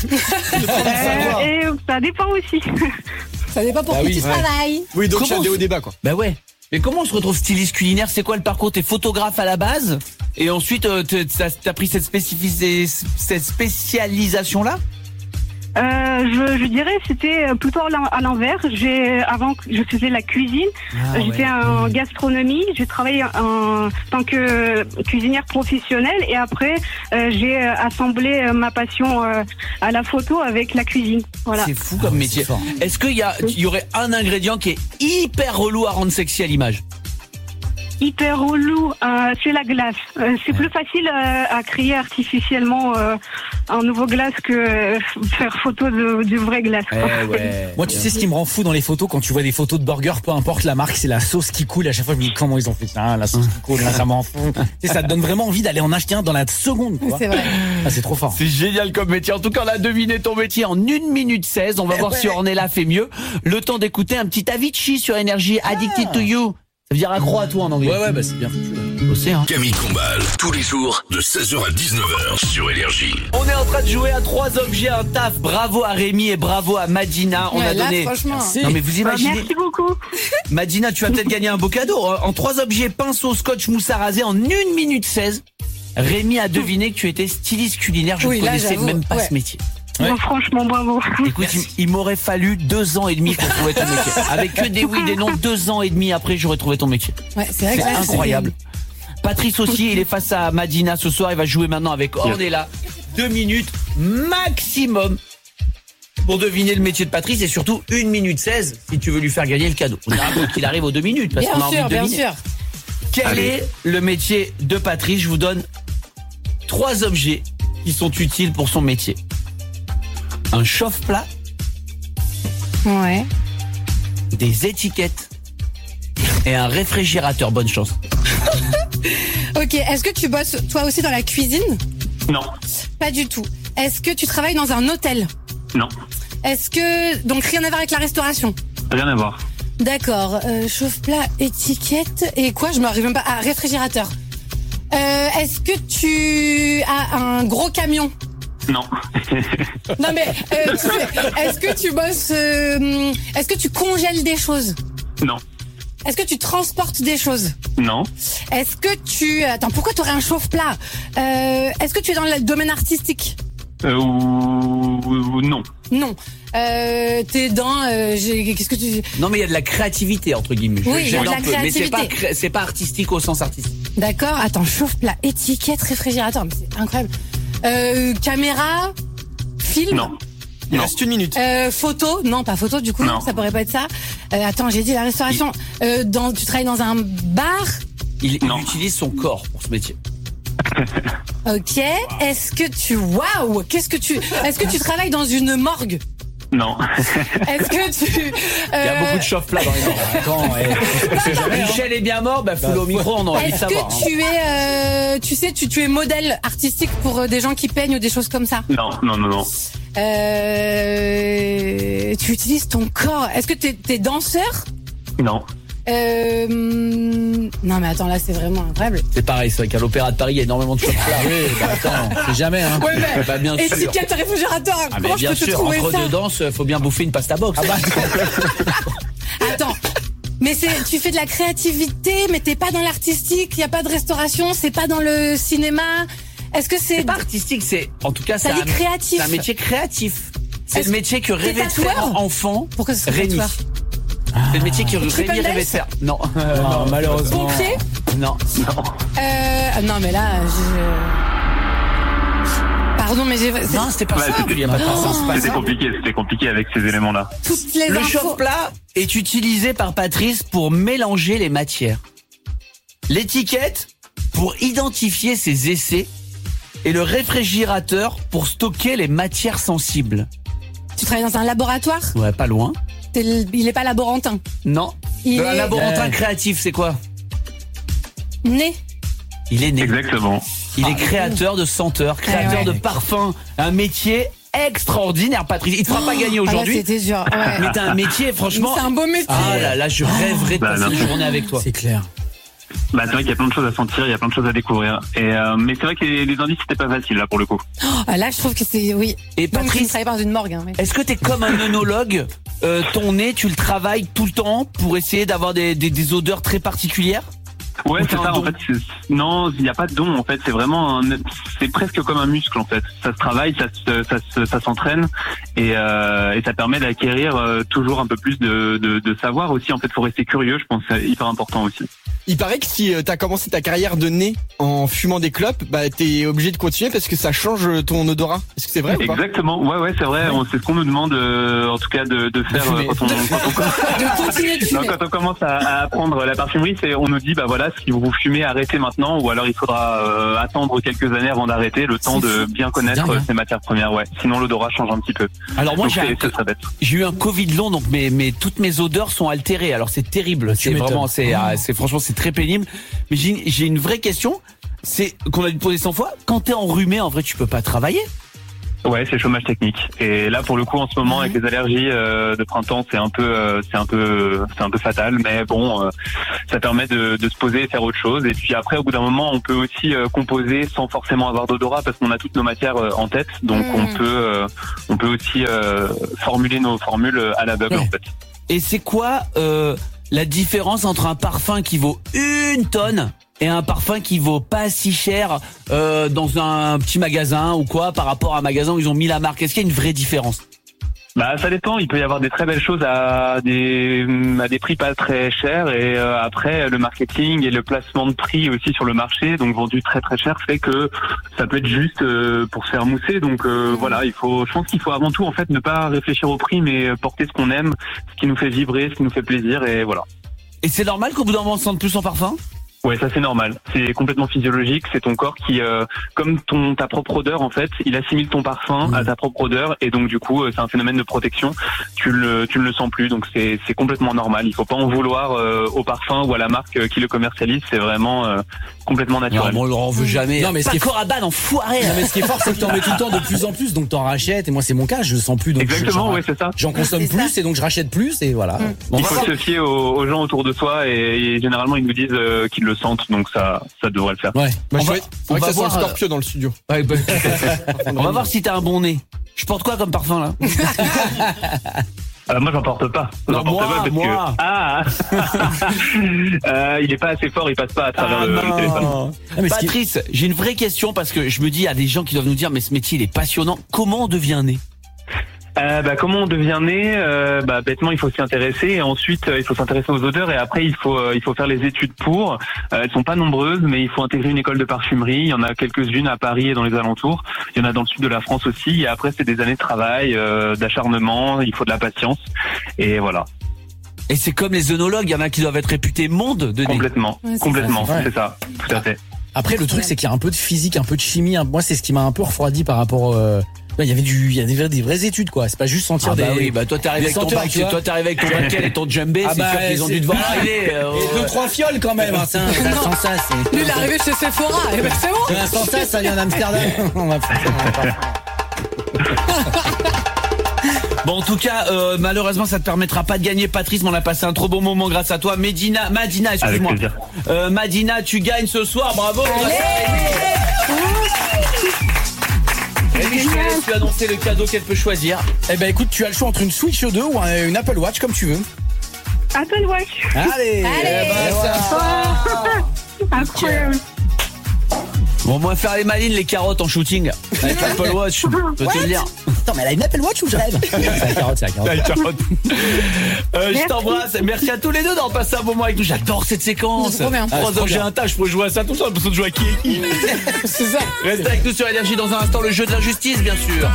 Speaker 8: Euh, et ça dépend aussi.
Speaker 4: Ça dépend pour
Speaker 3: Bah
Speaker 4: qui
Speaker 3: oui,
Speaker 4: tu
Speaker 3: ouais.
Speaker 4: travailles.
Speaker 3: Oui, donc il y a
Speaker 2: Comment
Speaker 3: des hauts
Speaker 2: c'est-
Speaker 3: débats quoi.
Speaker 2: Bah ouais. Mais comment on se retrouve styliste culinaire? C'est quoi le parcours? T'es photographe à la base et ensuite euh, t'es- t'as t'as pris cette, spécifici- cette spécialisation là?
Speaker 8: Euh, je, je dirais c'était plutôt à l'en- à l'envers. J'ai avant que je faisais la cuisine,
Speaker 2: Ah,
Speaker 8: j'étais en gastronomie. J'ai travaillé en tant que cuisinière professionnelle et après euh, j'ai euh, assemblé euh, ma passion euh, à la photo avec la cuisine. Voilà.
Speaker 2: C'est fou comme métier.
Speaker 3: fort.
Speaker 2: Est-ce qu'il y a, il y aurait un ingrédient qui est hyper relou à rendre sexy à l'image?
Speaker 8: Hyper relou, euh, c'est la glace. Euh, c'est plus facile euh, à créer artificiellement euh, un nouveau glace que euh, faire photo de, de vraie glace. quoi.
Speaker 2: Eh ouais.
Speaker 3: Moi, tu sais ce qui me rend fou dans les photos quand tu vois des photos de burgers, peu importe la marque, c'est la sauce qui coule. À chaque fois, je me dis comment ils ont fait ça, la sauce qui coule, là, ça m'en fout. Tu sais, ça te donne vraiment envie d'aller en acheter un dans la seconde. Quoi.
Speaker 4: C'est vrai.
Speaker 3: Ah, c'est trop fort.
Speaker 2: C'est génial comme métier. En tout cas, on a deviné ton métier en une minute seize. On va voir si Ornella fait mieux. Le temps d'écouter un petit Avicii sur Énergie, Addicted to You. Ça veut dire accro à toi en anglais.
Speaker 3: Ouais, ouais, bah c'est bien foutu. ouais.
Speaker 2: Bossé, hein.
Speaker 1: Camille Combal, tous les jours, de seize heures à dix-neuf heures sur Énergie.
Speaker 2: On est en train de jouer à trois objets, un taf. Bravo à Rémi et bravo à Madina. On
Speaker 4: Ouais,
Speaker 2: a
Speaker 4: là,
Speaker 2: donné.
Speaker 4: franchement.
Speaker 3: Merci.
Speaker 2: Non mais vous imaginez,
Speaker 8: Merci beaucoup.
Speaker 2: Madina, tu vas peut-être gagner un beau cadeau. En trois objets, pinceau, scotch, mousse à raser en une minute seize. Rémi a deviné que tu étais styliste culinaire. Je
Speaker 4: Oui,
Speaker 2: ne
Speaker 4: là,
Speaker 2: connaissais
Speaker 4: j'avoue,
Speaker 2: même pas
Speaker 4: ouais.
Speaker 2: ce métier.
Speaker 3: Ouais.
Speaker 8: Bon, franchement, bravo.
Speaker 2: Écoute, il, il m'aurait fallu deux ans et demi pour trouver ton métier. Avec que des oui, des non, deux ans et demi après, j'aurais trouvé ton métier.
Speaker 4: Ouais, c'est vrai
Speaker 2: C'est
Speaker 4: que là,
Speaker 2: incroyable. Patrice aussi, il est face à Madina ce soir. Il va jouer maintenant avec Ornella. Deux minutes maximum pour deviner le métier de Patrice et surtout une minute seize si tu veux lui faire gagner le cadeau. On dira qu'il arrive aux deux minutes parce qu'on a
Speaker 4: Bien
Speaker 2: envie
Speaker 4: sûr,
Speaker 2: de
Speaker 4: bien
Speaker 2: deviner.
Speaker 4: sûr.
Speaker 2: Quel
Speaker 7: Allez.
Speaker 2: est le métier de Patrice? Je vous donne trois objets qui sont utiles pour son métier. Un chauffe-plat,
Speaker 4: Ouais.
Speaker 2: des étiquettes et un réfrigérateur. Bonne chance.
Speaker 4: Ok, est-ce que tu bosses toi aussi dans la cuisine?
Speaker 7: Non,
Speaker 4: Pas du tout. Est-ce que tu travailles dans un hôtel?
Speaker 7: non,
Speaker 4: Est-ce que... Donc rien à voir avec la restauration?
Speaker 7: rien à voir.
Speaker 4: D'accord. Euh, chauffe-plat, étiquette et quoi? Je m'arrive même pas. Ah, réfrigérateur. Euh, est-ce que tu as un gros camion?
Speaker 7: Non,
Speaker 4: Non mais, euh, tu sais, est-ce que tu bosses... euh, est-ce que tu congèles des choses?
Speaker 7: non,
Speaker 4: Est-ce que tu transportes des choses?
Speaker 7: non,
Speaker 4: Est-ce que tu... Attends, pourquoi tu aurais un chauffe-plat? euh, Est-ce que tu es dans le domaine artistique?
Speaker 7: euh, ou, ou non.
Speaker 4: Non. Euh, t'es dans... euh, j'ai- Qu'est-ce que tu...
Speaker 2: Non mais il y a de la créativité entre guillemets. Je
Speaker 4: Oui, il y a
Speaker 2: gêne
Speaker 4: de
Speaker 2: un
Speaker 4: la
Speaker 2: peu, mais c'est pas
Speaker 4: créativité.
Speaker 2: cré- c'est pas artistique au sens artistique.
Speaker 4: D'accord, attends, chauffe-plat, étiquette, réfrigérateur, mais c'est incroyable. Euh, caméra, film,
Speaker 7: Non,
Speaker 3: Il
Speaker 7: non,
Speaker 3: reste une minute.
Speaker 4: euh, photo, non pas photo du coup,
Speaker 7: Non.
Speaker 4: ça pourrait pas être ça. Euh, attends, j'ai dit la restauration. Euh, dans, tu travailles dans un bar,
Speaker 2: Il, il
Speaker 7: Non.
Speaker 2: utilise son corps pour ce métier.
Speaker 4: ok. Est-ce que tu, waouh, qu'est-ce que tu, est-ce que tu travailles dans une morgue?
Speaker 7: non,
Speaker 4: Est-ce que tu,
Speaker 2: Il y a
Speaker 4: euh,
Speaker 2: beaucoup de chauffe-plat dans les morts.
Speaker 3: Attends, eh,
Speaker 2: Michel est bien mort, bah fous-le au micro, on a envie de
Speaker 4: est-ce
Speaker 2: savoir.
Speaker 4: que
Speaker 2: hein.
Speaker 4: tu es, euh, tu sais, tu, tu es modèle artistique pour euh, des gens qui peignent ou des choses comme ça?
Speaker 7: non, non, non, non,
Speaker 4: Euh, tu utilises ton corps. Est-ce que t'es, t'es danseur?
Speaker 7: non,
Speaker 4: Euh, non mais attends, là c'est vraiment incroyable.
Speaker 2: C'est pareil, c'est vrai qu'à l'Opéra de Paris, il y a énormément de chauffe-plat.
Speaker 3: oui, bah attends, c'est jamais, hein.
Speaker 4: Ouais mais
Speaker 2: Bah, bien sûr.
Speaker 4: étiquette réfrigérateur.
Speaker 2: Ah, mais
Speaker 4: Comment je
Speaker 2: bien
Speaker 4: peux te
Speaker 2: sûr,
Speaker 4: trouver
Speaker 2: entre
Speaker 4: ça?
Speaker 2: deux danses, faut bien bouffer une pasta box.
Speaker 4: Attends. Mais c'est, tu fais de la créativité, mais t'es pas dans l'artistique. Il y a pas de restauration, c'est pas dans le cinéma. Est-ce que c'est,
Speaker 2: C'est pas artistique, c'est en tout cas c'est
Speaker 4: T'as
Speaker 2: un,
Speaker 4: dit créatif.
Speaker 2: c'est un métier créatif. C'est
Speaker 4: Est-ce
Speaker 2: le métier que rêvait de
Speaker 4: tatoueur
Speaker 2: faire enfant
Speaker 4: Pourquoi ce serait
Speaker 2: Rémi.
Speaker 4: tatoueur?
Speaker 2: C'est le métier que Rémi
Speaker 4: Triple
Speaker 2: rêvait de
Speaker 4: lace
Speaker 2: faire. Non,
Speaker 3: Non, malheureusement.
Speaker 4: Pompier?
Speaker 2: non.
Speaker 4: Euh, non mais là, je... Pardon, mais j'ai, c'est
Speaker 2: Non, c'était pas
Speaker 7: Ouais,
Speaker 2: ça.
Speaker 7: c'était-
Speaker 2: Il y a pas de sens, c'est pas
Speaker 7: c'était
Speaker 2: ça.
Speaker 7: compliqué, c'était compliqué avec ces éléments-là.
Speaker 4: toutes les
Speaker 2: Le
Speaker 4: infos.
Speaker 2: chauffe-plat est utilisé par Patrice pour mélanger les matières. L'étiquette pour identifier ses essais et le réfrigérateur pour stocker les matières sensibles.
Speaker 4: Tu travailles dans un laboratoire?
Speaker 2: Ouais, pas loin.
Speaker 4: T'es le- il est pas laborantin.
Speaker 2: Non.
Speaker 4: Il
Speaker 2: Un
Speaker 4: est
Speaker 2: laborantin
Speaker 3: Ouais.
Speaker 2: créatif, c'est quoi?
Speaker 4: né.
Speaker 2: Il est né.
Speaker 7: Exactement.
Speaker 2: Il
Speaker 4: Ah,
Speaker 2: est créateur de senteurs, créateur
Speaker 4: ouais.
Speaker 2: de parfums. Un métier extraordinaire, Patrice. Il te fera pas gagner
Speaker 4: Ah là,
Speaker 2: aujourd'hui.
Speaker 4: c'était dur. Ouais.
Speaker 2: Mais t'as un métier, franchement.
Speaker 4: C'est un beau métier.
Speaker 2: Ah là là, je rêverais de
Speaker 7: Bah,
Speaker 2: passer une
Speaker 7: merci.
Speaker 2: journée avec toi.
Speaker 3: C'est clair.
Speaker 7: Bah, c'est vrai qu'il y a plein de choses à sentir, il y a plein de choses à découvrir. Et euh, mais c'est vrai que les, les indices c'était pas facile là pour le coup.
Speaker 4: Ah, là, je trouve que c'est, oui.
Speaker 2: Et
Speaker 4: Donc, tu
Speaker 2: Patrice,
Speaker 4: travailles dans une morgue, hein, oui.
Speaker 2: est-ce que t'es comme un œnologue? Euh, ton nez, tu le travailles tout le temps pour essayer d'avoir des, des, des odeurs très particulières?
Speaker 7: Ouais,
Speaker 2: Ou
Speaker 7: c'est
Speaker 2: t'as un
Speaker 7: ça. En
Speaker 2: don?
Speaker 7: fait, c'est- non, il n'y a pas de don. En fait, c'est vraiment, un, c'est presque comme un muscle. En fait, ça se travaille, ça, se- ça, se- ça s'entraîne, et, euh, et ça permet d'acquérir euh, toujours un peu plus de, de, de savoir aussi. En fait, faut rester curieux. Je pense que c'est hyper important aussi.
Speaker 9: Il paraît que si euh, t'as commencé ta carrière de nez en fumant des clopes, bah t'es obligé de continuer parce que ça change ton odorat. Est-ce que c'est vrai ou pas?
Speaker 7: Exactement. Ouais, ouais, c'est vrai. On, c'est ce qu'on nous demande, euh, en tout cas, de, de faire
Speaker 9: fumer.
Speaker 7: euh, quand on, quand on,
Speaker 4: De continuer de
Speaker 7: non,
Speaker 4: fumer.
Speaker 7: quand on commence à, à apprendre la parfumerie, c'est on nous dit bah voilà, si vous fumez, arrêtez maintenant, ou alors il faudra euh, attendre quelques années avant d'arrêter, le temps de bien connaître
Speaker 3: dingue, hein.
Speaker 7: ces matières premières. Ouais. Sinon l'odorat change un petit peu.
Speaker 2: Alors moi,
Speaker 7: Donc,
Speaker 2: j'ai,
Speaker 7: c'est- c'est très bête.
Speaker 2: j'ai eu un Covid long, donc mes, mes, toutes mes odeurs sont altérées. Alors c'est terrible. C'est
Speaker 3: m'étonnes.
Speaker 2: vraiment, c'est, ah, c'est franchement, c'est très pénible. Mais j'ai, j'ai une vraie question. C'est qu'on a dû te poser cent fois. Quand t'es enrhumé, en vrai, tu peux pas travailler.
Speaker 7: Ouais, c'est chômage technique. Et là, pour le coup, en ce moment, avec les allergies euh, de printemps, c'est un peu, euh, c'est un peu, c'est un peu fatal. Mais bon, euh, ça permet de, de se poser et faire autre chose. Et puis après, au bout d'un moment, on peut aussi euh, composer sans forcément avoir d'odorat parce qu'on a toutes nos matières euh, en tête. Donc,
Speaker 4: Mmh.
Speaker 7: on peut, euh, on peut aussi euh, formuler nos formules à l'aveugle,
Speaker 3: Ouais.
Speaker 7: en fait.
Speaker 2: Et c'est quoi euh, la différence entre un parfum qui vaut une tonne et un parfum qui vaut pas si cher euh, dans un petit magasin ou quoi par rapport à un magasin où ils ont mis la marque? Est-ce qu'il y a une vraie différence?
Speaker 7: Bah, ça dépend. Il peut y avoir des très belles choses à des à des prix pas très chers, et euh, après le marketing et le placement de prix aussi sur le marché, donc vendu très très cher, fait que ça peut être juste euh, pour se faire mousser. Donc euh, voilà, il faut. Je pense qu'il faut avant tout en fait ne pas réfléchir au prix, mais porter ce qu'on aime, ce qui nous fait vibrer, ce qui nous fait plaisir, et voilà.
Speaker 2: Et c'est normal qu'au bout d'un moment on se sente plus en parfum?
Speaker 7: Ouais, ça c'est normal. C'est complètement physiologique. C'est ton corps qui, euh, comme ton ta propre odeur en fait, il assimile ton parfum à ta propre odeur, et donc du coup euh, c'est un phénomène de protection. Tu le tu ne le sens plus, donc c'est c'est complètement normal. Il faut pas en vouloir euh, au parfum ou à la marque euh, qui le commercialise. C'est vraiment euh, complètement naturel.
Speaker 2: Non, on leur en veut jamais.
Speaker 3: Non, mais ce qui est
Speaker 2: Paco Rabanne, enfoiré.
Speaker 3: Non, mais ce qui est fort, c'est que t'en mets tout le temps de plus en plus, donc t'en rachètes. Et moi, c'est mon cas, je le sens plus, donc je-
Speaker 7: Exactement,
Speaker 3: j'en-
Speaker 7: ouais, c'est ça.
Speaker 3: j'en consomme
Speaker 4: C'est
Speaker 3: plus,
Speaker 4: ça.
Speaker 3: et donc je rachète plus, et voilà. Bon,
Speaker 7: Il
Speaker 3: on va
Speaker 7: faut
Speaker 3: voir.
Speaker 7: se fier aux, aux gens autour de soi, et, et généralement ils nous disent euh, qu'ils le sentent, donc ça ça devrait le faire.
Speaker 3: Ouais.
Speaker 9: Bah,
Speaker 2: On
Speaker 9: je
Speaker 2: va-
Speaker 9: vois-
Speaker 2: on
Speaker 9: c'est vrai que
Speaker 2: va
Speaker 9: ça sent le
Speaker 2: voir,
Speaker 9: Scorpio dans le studio.
Speaker 2: Ouais, bah, on va voir si t'as un bon nez. Je porte quoi comme parfum là?
Speaker 7: Euh, moi j'en porte pas. J'en
Speaker 2: Non,
Speaker 7: porte
Speaker 2: moi,
Speaker 7: pas parce
Speaker 2: moi.
Speaker 7: que ah euh, il est pas assez fort, il passe pas à travers
Speaker 2: Ah,
Speaker 7: le, le
Speaker 2: non.
Speaker 7: téléphone.
Speaker 3: Ah, mais ce qui-
Speaker 2: Patrice, j'ai une vraie question parce que je me dis, il y a des gens qui doivent nous dire, mais ce métier il est passionnant. Comment on devient né?
Speaker 7: Euh, bah, comment on devient né euh, bah, bêtement, il faut s'y intéresser, et ensuite euh, il faut s'intéresser aux odeurs, et après il faut euh, il faut faire les études pour. Euh, elles sont pas nombreuses, mais il faut intégrer une école de parfumerie. Il y en a quelques-unes à Paris et dans les alentours. Il y en a dans le sud de la France aussi. Et après c'est des années de travail, euh, d'acharnement. Il faut de la patience, et voilà.
Speaker 2: Et c'est comme les œnologues, il y en a qui doivent être réputés monde de nez.
Speaker 7: Complètement,
Speaker 4: Ouais, c'est
Speaker 7: complètement,
Speaker 3: ça, c'est
Speaker 7: c'est ça, tout à fait.
Speaker 3: Après, le truc, c'est qu'il y a un peu de physique, un peu de chimie. hein. Moi, c'est ce qui m'a un peu refroidi par rapport. euh, Il y avait du, il y a des, vrais- des vraies études, quoi. C'est pas juste sentir
Speaker 2: Ah bah
Speaker 3: des.
Speaker 2: oui, bah toi t'arrives
Speaker 3: des
Speaker 2: avec ton
Speaker 3: senteurs,
Speaker 2: bac,
Speaker 3: tu vois.
Speaker 2: toi t'arrives avec ton baquet et ton djembé,
Speaker 3: Ah
Speaker 2: c'est
Speaker 3: bah,
Speaker 2: sûr qu'ils ont
Speaker 3: c'est-
Speaker 2: dû te voir arriver. euh,
Speaker 3: Et deux, trois fioles quand même. Hein. C'est un, sans ça, c'est.
Speaker 4: Lui, il est arrivé chez Sephora. Et ben, c'est bon.
Speaker 3: Un sans ça, ça vient d'Amsterdam. On va faire ça.
Speaker 2: Bon, en tout cas, euh, malheureusement, ça te permettra pas de gagner, Patrice, mais on a passé un trop bon moment grâce à toi. Medina, Madina,
Speaker 7: Avec
Speaker 2: excuse-moi.
Speaker 7: plaisir.
Speaker 2: Euh, Madina, tu gagnes ce soir, bravo. grâce à Rémi. Rémi, je te laisse lui annoncer le cadeau qu'elle peut choisir.
Speaker 3: Eh ben, écoute, tu as le choix entre une Switch deux ou un- une Apple Watch, comme tu veux.
Speaker 8: Apple Watch.
Speaker 3: Allez.
Speaker 4: Allez.
Speaker 3: Eh ben, ça.
Speaker 8: Incroyable.
Speaker 2: Bon, moi, faire les malines, les carottes en shooting. Avec l'Apple Watch, je peux te le dire.
Speaker 3: Attends, mais elle a une Apple Watch ou je rêve? C'est la carotte, c'est la carotte.
Speaker 2: Euh, je
Speaker 8: Merci.
Speaker 2: t'embrasse. Merci à tous les deux d'avoir passé un bon moment avec nous. J'adore cette séquence.
Speaker 4: C'est trop bien.
Speaker 3: Ah, c'est
Speaker 2: Trois
Speaker 3: trop
Speaker 2: objets
Speaker 3: bien.
Speaker 2: un tas, je pourrais jouer à ça tout le temps. J'ai l'impression de jouer à qui est qui.
Speaker 3: C'est ça.
Speaker 2: Restez avec nous sur Énergie dans un instant, le jeu de la justice, bien sûr.